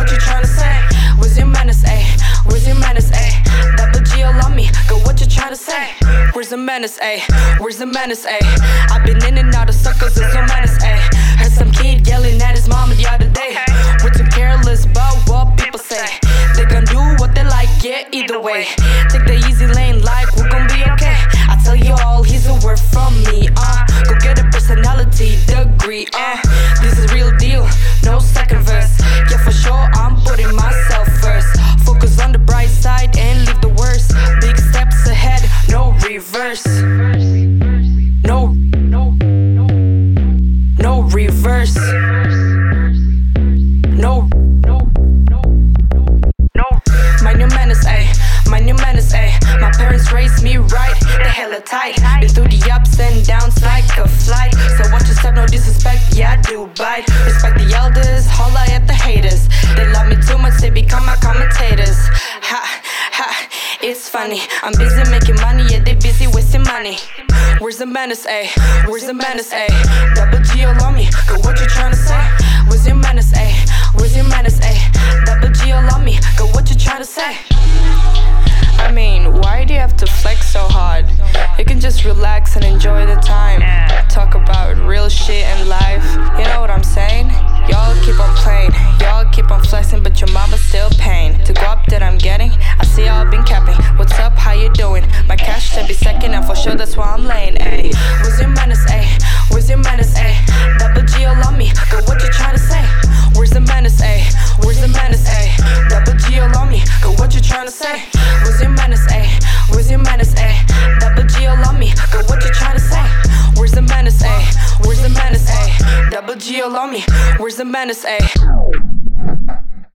what you tryna say? Where's your menace, ayy? Where's your menace, ayy? Double G all on me, go what you tryna say? Where's the menace, ayy? Where's the menace, ayy? I've been in and out of circles, there's no menace, ayy. Heard some kid yelling at his mama the other day. We're too careless about what people say. They gon' do what they like, yeah, either way. Take the easy lane like we're gon' be okay. I tell you all, here's a word from me, go get a personality degree, this is real deal, no second verse. Yeah, for sure, I'm putting myself first. Focus on the bright side and leave the worst. Big steps ahead, no reverse. No reverse. No. Mind your manners, ayy. Mind your manners, ayy. My parents raised me right, they hella tight. Been through the ups and downs like a flight. So watch yourself, no disrespect, yeah, I do bite. Respect the elders, holla at the haters. They love me too much, they become my commentators. Ha, ha, it's funny. I'm busy making money, yeah, they busy wasting money. Where's the menace, ayy? Where's the menace, ayy? Double G all on me, go what you tryna say? Where's your menace, ayy? Where's your menace, ayy? Double G all on me, go what you tryna say? I mean, why do you have to flex so hard? You can just relax and enjoy the time. Talk about real shit and life. You know what I'm saying? Y'all keep on playing, y'all keep on flexing, but your mama's still paying to go up that I'm getting. I see y'all been capping. What's up? How you doing? My cash should be second, and for sure that's why I'm laying. Ayy, where's your menace? Ayy, where's your menace? Ayy, double G all on me. Go what you tryna say? Where's the menace? Ayy, where's the menace? Ayy, double G all on me. Go what you tryna say? Where's your menace? Ayy, where's your menace? Ayy, double G all on me. Go what you tryna say? Where's the menace? Ayy, where's the menace? Ayy, double G all on me. Where's the menace? Ayy.